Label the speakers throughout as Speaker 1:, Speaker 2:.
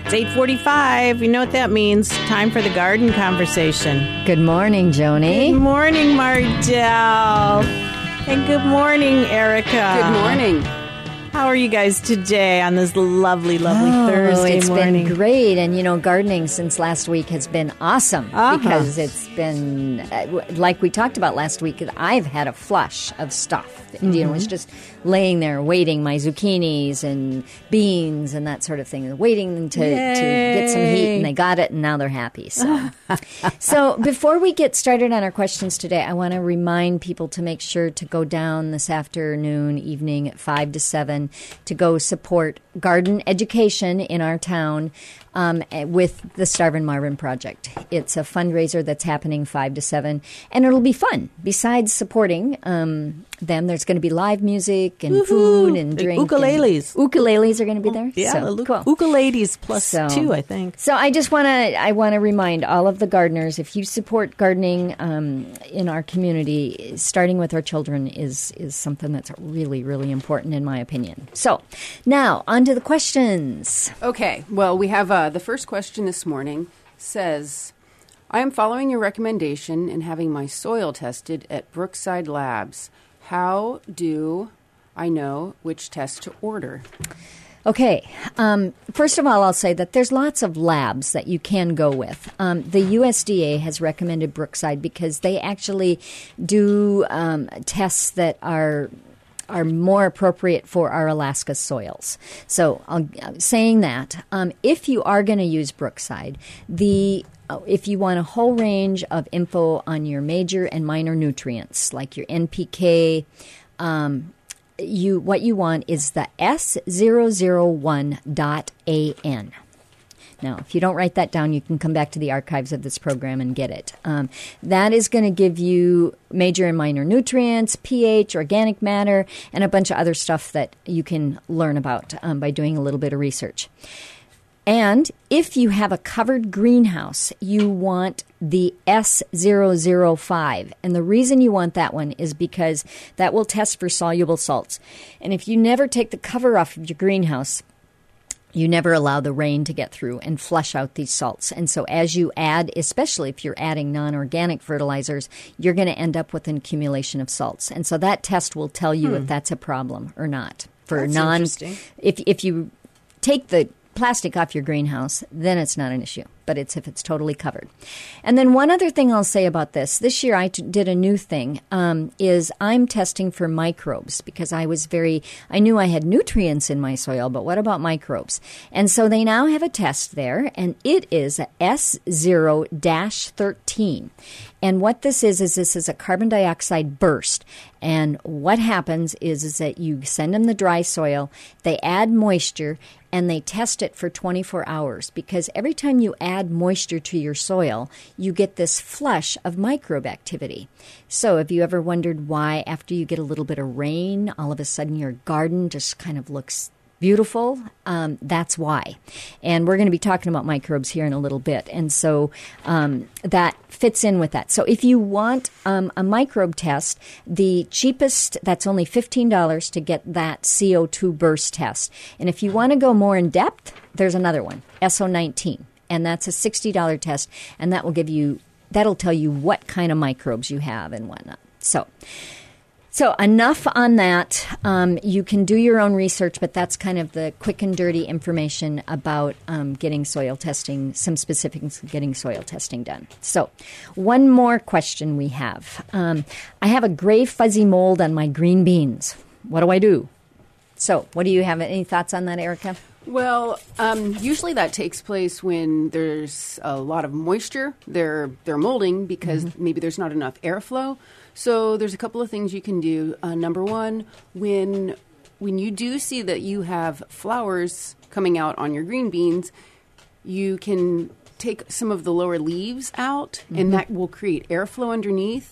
Speaker 1: It's 8:45. You know what that means. Time for the garden conversation.
Speaker 2: Good morning, Joni.
Speaker 1: Good morning, Mardell. And good morning, Erica.
Speaker 3: Good morning.
Speaker 1: How are you guys today on this lovely Thursday morning?
Speaker 2: It's been great. And, gardening since last week has been awesome because it's been, like we talked about last week, I've had a flush of stuff. It was just laying there waiting, my zucchinis and beans and that sort of thing, waiting to get some heat, and they got it, and now they're happy. So before we get started on our questions today, I want to remind people to make sure to go down this afternoon, evening at 5 to 7 to go support garden education in our town with the Starvin' Marvin Project. It's a fundraiser that's happening 5 to 7, and it'll be fun. Besides supporting them, there's going to be live music and food and drink.
Speaker 1: Ukuleles.
Speaker 2: Ukuleles are going to be there.
Speaker 1: Yeah,
Speaker 2: so, cool.
Speaker 1: Ukuleles plus 2, I think.
Speaker 2: So I just want to remind all of the gardeners, if you support gardening in our community, starting with our children is something that's really, really important in my opinion. So now on to the questions.
Speaker 3: Okay, well, we have the first question this morning says, I am following your recommendation and having my soil tested at Brookside Labs. How do I know which test to order?
Speaker 2: Okay. First of all, I'll say that there's lots of labs that you can go with. The USDA has recommended Brookside because they actually do tests that are more appropriate for our Alaska soils. So saying that, if you are going to use Brookside, if you want a whole range of info on your major and minor nutrients, like your NPK, what you want is the S001.AN. Now, if you don't write that down, you can come back to the archives of this program and get it. That is going to give you major and minor nutrients, pH, organic matter, and a bunch of other stuff that you can learn about by doing a little bit of research. And if you have a covered greenhouse, you want the S005. And the reason you want that one is because that will test for soluble salts. And if you never take the cover off of your greenhouse, you never allow the rain to get through and flush out these salts. And so as you add, especially if you're adding non-organic fertilizers, you're going to end up with an accumulation of salts. And so that test will tell you if that's a problem or not.
Speaker 1: That's interesting.
Speaker 2: If you take the plastic off your greenhouse, then it's not an issue. But it's if it's totally covered. And then one other thing I'll say about this. This year I did a new thing, is I'm testing for microbes because I knew I had nutrients in my soil, but what about microbes? And so they now have a test there, and it is a S0-13. And what this is a carbon dioxide burst. And what happens is that you send them the dry soil, they add moisture, and they test it for 24 hours because every time you add moisture to your soil, you get this flush of microbe activity. So have you ever wondered why after you get a little bit of rain, all of a sudden your garden just kind of looks beautiful? That's why. And we're going to be talking about microbes here in a little bit. And so that fits in with that. So if you want a microbe test, the cheapest, that's only $15 to get that CO2 burst test. And if you want to go more in depth, there's another one, SO19. And that's a $60 test. And that'll tell you what kind of microbes you have and whatnot. So enough on that. You can do your own research, but that's kind of the quick and dirty information about getting soil testing, some specifics of getting soil testing done. So one more question we have. I have a gray fuzzy mold on my green beans. What do I do? So what do you have? Any thoughts on that, Erica?
Speaker 3: Well, usually that takes place when there's a lot of moisture. They're molding because maybe there's not enough airflow. So there's a couple of things you can do. Number one, when you do see that you have flowers coming out on your green beans, you can take some of the lower leaves out, and that will create airflow underneath.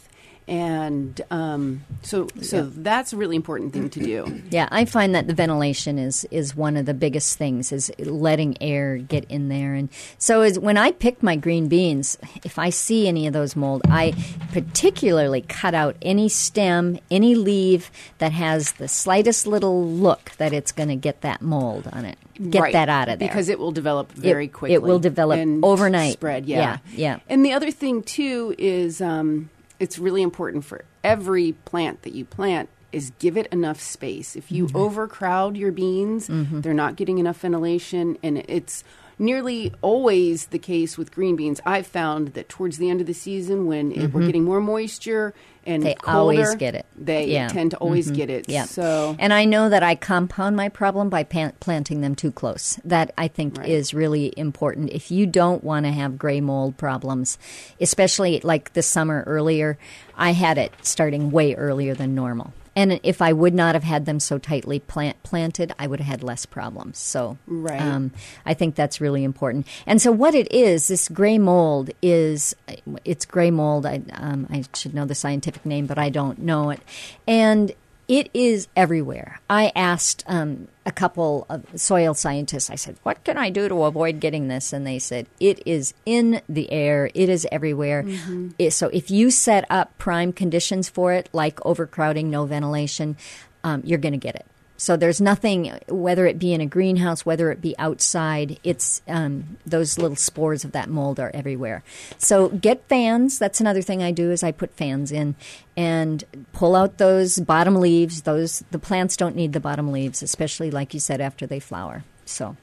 Speaker 3: And so that's a really important thing to do.
Speaker 2: Yeah, I find that the ventilation is one of the biggest things, is letting air get in there. And so when I pick my green beans, if I see any of those mold, I particularly cut out any stem, any leaf that has the slightest little look that it's going to get that mold on it. Get that out of there.
Speaker 3: Because it will develop very quickly.
Speaker 2: It will develop
Speaker 3: and
Speaker 2: overnight.
Speaker 3: Spread, yeah.
Speaker 2: Yeah.
Speaker 3: And the other thing, too, is it's really important for every plant that you plant is give it enough space. If you overcrowd your beans, they're not getting enough ventilation, and it's nearly always the case with green beans. I've found that towards the end of the season, when we're getting more moisture and
Speaker 2: they
Speaker 3: colder,
Speaker 2: always get it.
Speaker 3: They tend to always get it.
Speaker 2: Yeah.
Speaker 3: So,
Speaker 2: and I know that I compound my problem by planting them too close. That I think is really important. If you don't want to have gray mold problems, especially like this summer earlier, I had it starting way earlier than normal. And if I would not have had them so tightly planted, I would have had less problems. So I think that's really important. And so what it is, this gray mold it's gray mold. I should know the scientific name, but I don't know it. And it is everywhere. I asked a couple of soil scientists, I said, what can I do to avoid getting this? And they said, it is in the air. It is everywhere. So if you set up prime conditions for it, like overcrowding, no ventilation, you're going to get it. So there's nothing, whether it be in a greenhouse, whether it be outside, it's those little spores of that mold are everywhere. So get fans. That's another thing I do is I put fans in and pull out those bottom leaves. The plants don't need the bottom leaves, especially like you said, after they flower. So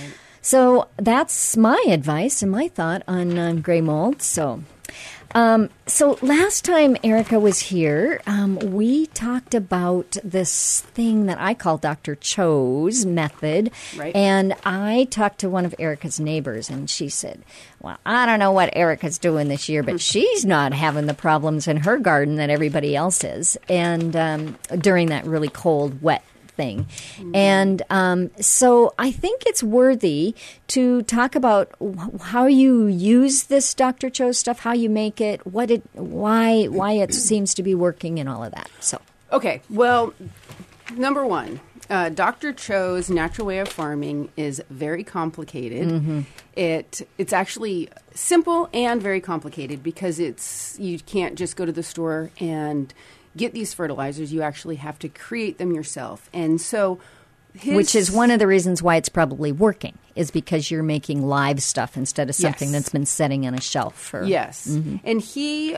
Speaker 2: that's my advice and my thought on gray mold. So last time Erica was here, we talked about this thing that I call Dr. Cho's method.
Speaker 3: Right.
Speaker 2: And I talked to one of Erica's neighbors, and she said, well, I don't know what Erica's doing this year, but she's not having the problems in her garden that everybody else is. And during that really cold, wet thing. And so I think it's worthy to talk about how you use this Dr. Cho stuff, how you make it, why it seems to be working and all of that. So
Speaker 3: okay, well, number one, Dr. Cho's natural way of farming is very complicated. It's actually simple and very complicated because you can't just go to the store and get these fertilizers. You actually have to create them yourself. And so
Speaker 2: which is one of the reasons why it's probably working, is because you're making live stuff instead of something that's been sitting on a shelf for...
Speaker 3: Yes. And he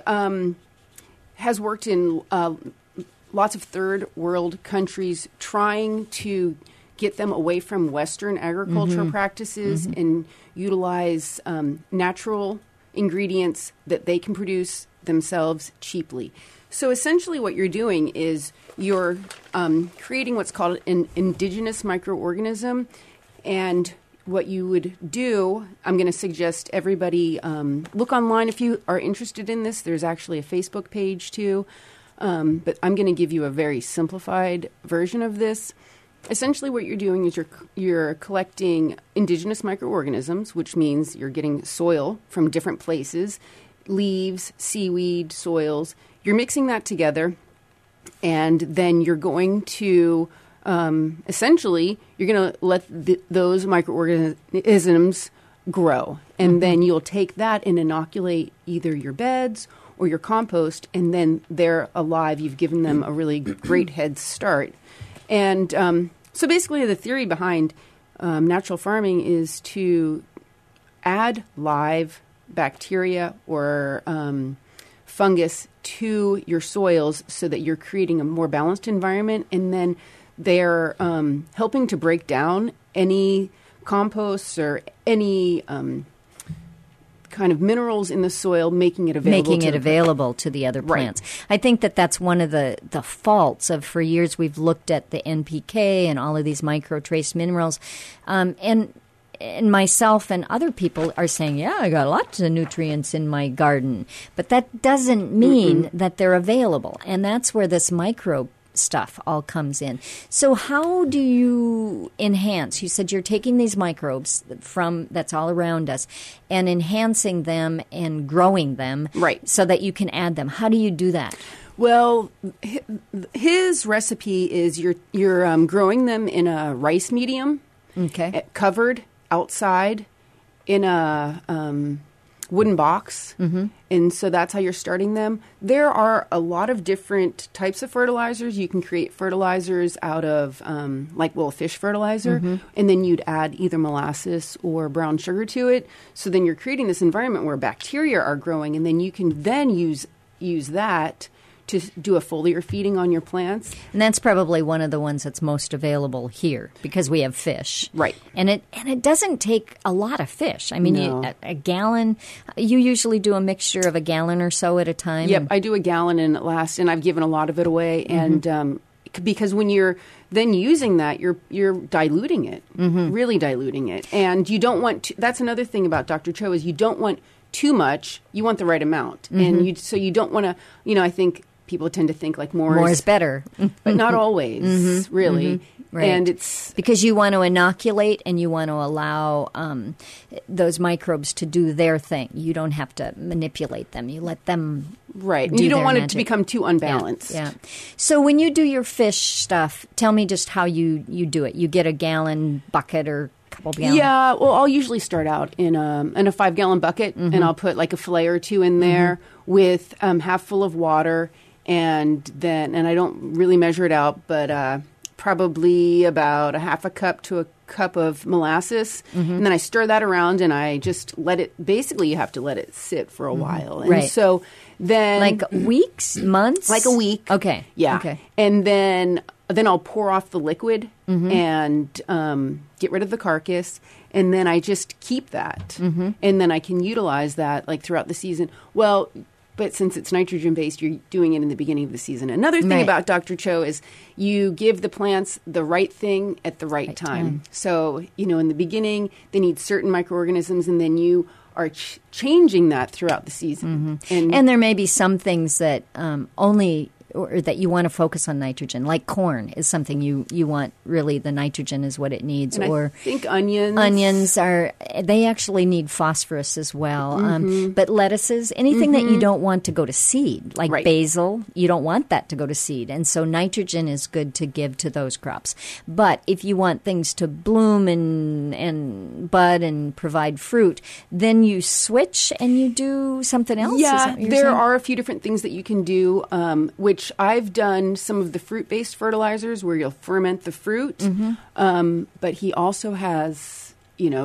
Speaker 3: has worked in lots of third world countries trying to get them away from Western agriculture practices and utilize natural ingredients that they can produce themselves cheaply. So essentially what you're doing is you're creating what's called an indigenous microorganism. And what you would do, I'm going to suggest everybody look online if you are interested in this. There's actually a Facebook page too. But I'm going to give you a very simplified version of this. Essentially what you're doing is you're collecting indigenous microorganisms, which means you're getting soil from different places, leaves, seaweed, soils. You're mixing that together, and then you're going to essentially you're going to let those microorganisms grow, and then you'll take that and inoculate either your beds or your compost, and then they're alive. You've given them a really great head start. And so basically the theory behind natural farming is to add live bacteria or fungus to your soils so that you're creating a more balanced environment, and then they're helping to break down any composts or any kind of minerals in the soil, making it available
Speaker 2: to the other plants. I think that's one of the faults of, for years we've looked at the NPK and all of these micro trace minerals, and myself and other people are saying, yeah, I got lots of nutrients in my garden. But that doesn't mean that they're available. And that's where this micro stuff all comes in. So how do you enhance? You said you're taking these microbes from that's all around us and enhancing them and growing them,
Speaker 3: right,
Speaker 2: so that you can add them. How do you do that?
Speaker 3: Well, his recipe is you're growing them in a rice medium,
Speaker 2: okay,
Speaker 3: covered outside in a wooden box, and so that's how you're starting them. There are a lot of different types of fertilizers. You can create fertilizers out of fish fertilizer, and then you'd add either molasses or brown sugar to it. So then you're creating this environment where bacteria are growing, and then you can then use that to do a foliar feeding on your plants.
Speaker 2: And that's probably one of the ones that's most available here because we have fish.
Speaker 3: Right.
Speaker 2: And it doesn't take a lot of fish. I mean,
Speaker 3: No.
Speaker 2: a gallon, you usually do a mixture of a gallon or so at a time.
Speaker 3: Yep, I do a gallon and I've given a lot of it away. And because when you're then using that, you're diluting it, really diluting it. And you don't want to, that's another thing about Dr. Cho is you don't want too much, you want the right amount. And you don't want to, I think people tend to think like more
Speaker 2: is better.
Speaker 3: But not always, really.
Speaker 2: Right.
Speaker 3: And it's
Speaker 2: because you want to inoculate and you want to allow those microbes to do their thing. You don't have to manipulate them. You let them
Speaker 3: right.
Speaker 2: do
Speaker 3: And you don't
Speaker 2: their
Speaker 3: want it
Speaker 2: magic.
Speaker 3: to become too unbalanced.
Speaker 2: Yeah. So when you do your fish stuff, tell me just how you do it. You get a gallon bucket or couple gallons?
Speaker 3: Yeah, well, I'll usually start out in a 5-gallon bucket, and I'll put like a fillet or two in there with half full of water, and I don't really measure it out, but probably about a half a cup to a cup of molasses, and then I stir that around, and I just let it. Basically, you have to let it sit for a while, and
Speaker 2: Right.
Speaker 3: so then
Speaker 2: Like weeks, months?
Speaker 3: like a week.
Speaker 2: Okay.
Speaker 3: Yeah.
Speaker 2: Okay.
Speaker 3: And then I'll pour off the liquid and get rid of the carcass. And then I just keep that. And then I can utilize that like throughout the season. Well, but since it's nitrogen-based, you're doing it in the beginning of the season. Another thing
Speaker 2: Right.
Speaker 3: about Dr. Cho is you give the plants the right thing at the right time. So, in the beginning, they need certain microorganisms, and then you are changing that throughout the season.
Speaker 2: And there may be some things that only or that you want to focus on nitrogen, like corn is something you want really the nitrogen is what it needs.
Speaker 3: And
Speaker 2: or
Speaker 3: I think onions.
Speaker 2: Onions they actually need phosphorus as well. But lettuces, anything that you don't want to go to seed, like
Speaker 3: Right.
Speaker 2: basil, you don't want that to go to seed. And so nitrogen is good to give to those crops. But if you want things to bloom and bud and provide fruit, then you switch and you do something else. Is
Speaker 3: Yeah,
Speaker 2: that what you're
Speaker 3: there
Speaker 2: saying?
Speaker 3: are a few different things that you can do, which I've done some of the fruit-based fertilizers where you'll ferment the fruit. But he also has,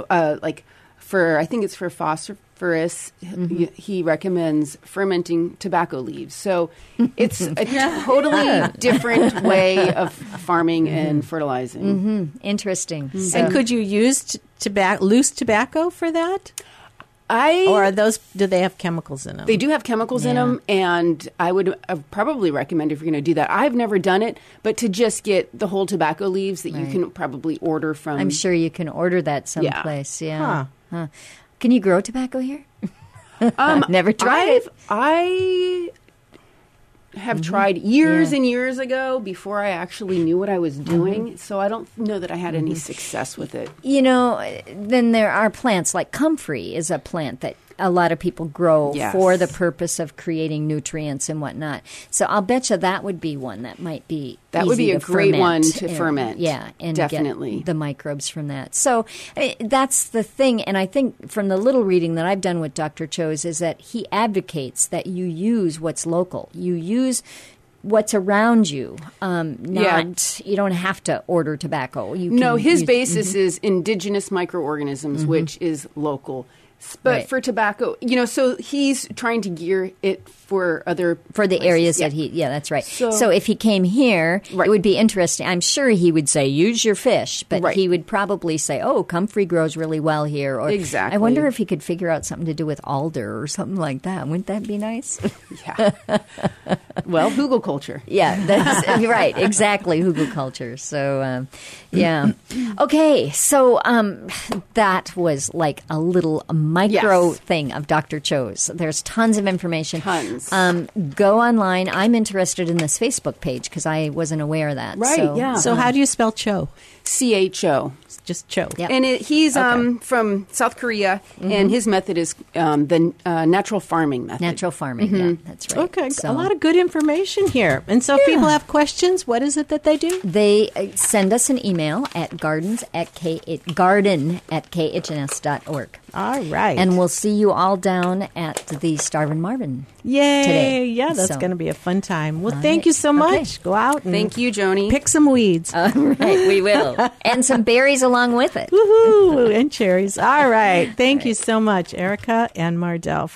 Speaker 3: I think it's for phosphorus, he recommends fermenting tobacco leaves. So it's a totally different way of farming and fertilizing.
Speaker 2: Interesting. So-
Speaker 1: And could you use loose tobacco for that? Or do they have chemicals in them?
Speaker 3: They do have chemicals in
Speaker 2: Yeah.
Speaker 3: them, and I would probably recommend if you're going to do that. I've never done it, but to just get the whole tobacco leaves that you
Speaker 2: Right.
Speaker 3: can probably order from.
Speaker 2: I'm sure you can order that someplace. Yeah.
Speaker 1: Huh.
Speaker 2: Can you grow tobacco here? Never tried it.
Speaker 3: I have tried years and years ago before I actually knew what I was doing, so I don't know that I had any success with it.
Speaker 2: Then there are plants like comfrey is a plant that a lot of people grow
Speaker 3: Yes.
Speaker 2: for the purpose of creating nutrients and whatnot. So I'll bet you that would be one that might be
Speaker 3: That would
Speaker 2: easy
Speaker 3: be a
Speaker 2: to
Speaker 3: great
Speaker 2: ferment
Speaker 3: one to
Speaker 2: and-
Speaker 3: ferment.
Speaker 2: Yeah, and
Speaker 3: Definitely.
Speaker 2: get the microbes from that. So that's the thing, and I think from the little reading that I've done with Dr. Cho's is that he advocates that you use what's local. You use what's around you. You don't have to order tobacco. You
Speaker 3: No,
Speaker 2: can
Speaker 3: his
Speaker 2: use-
Speaker 3: basis is indigenous microorganisms, which is local. But
Speaker 2: Right.
Speaker 3: for tobacco, so he's trying to gear it for other
Speaker 2: for the
Speaker 3: places.
Speaker 2: areas
Speaker 3: Yeah.
Speaker 2: that that's right.
Speaker 3: So-
Speaker 2: So if he came here,
Speaker 3: Right.
Speaker 2: it would be interesting. I'm sure he would say, use your fish, but
Speaker 3: Right.
Speaker 2: he would probably say, oh, comfrey grows really well here. Or
Speaker 3: Exactly.
Speaker 2: I wonder if he could figure out something to do with alder or something like that. Wouldn't that be nice?
Speaker 3: Yeah. Well, hugelkultur.
Speaker 2: Yeah, that's you're right. Exactly, hugelkultur. So, yeah. Okay, so that was like a little micro thing of Dr. Cho's. There's tons of information.
Speaker 3: Tons.
Speaker 2: Go online. I'm interested in this Facebook page because I wasn't aware of that.
Speaker 3: Right,
Speaker 1: So how do you spell Cho?
Speaker 3: CHO.
Speaker 1: Just Cho.
Speaker 2: Yep.
Speaker 3: And he's from South Korea, and his method is the natural farming method.
Speaker 2: Natural farming, yeah, that's right.
Speaker 1: Okay,
Speaker 2: So
Speaker 1: a lot of good information here. And so if people have questions, what is it that they do?
Speaker 2: they send us an email at garden@khns.org.
Speaker 1: All right.
Speaker 2: And we'll see you all down at the Starvin' Marvin
Speaker 1: Yay.
Speaker 2: today.
Speaker 1: Yeah, that's
Speaker 2: So-
Speaker 1: going to be a fun time. Well,
Speaker 2: All
Speaker 1: thank
Speaker 2: right.
Speaker 1: you so much.
Speaker 2: Okay.
Speaker 1: Go out and
Speaker 3: Thank you, Joni.
Speaker 1: pick some weeds.
Speaker 2: All right, we will. And some berries along with it.
Speaker 1: Woohoo! And cherries. All right. Thank you so much, Erica and Mardell.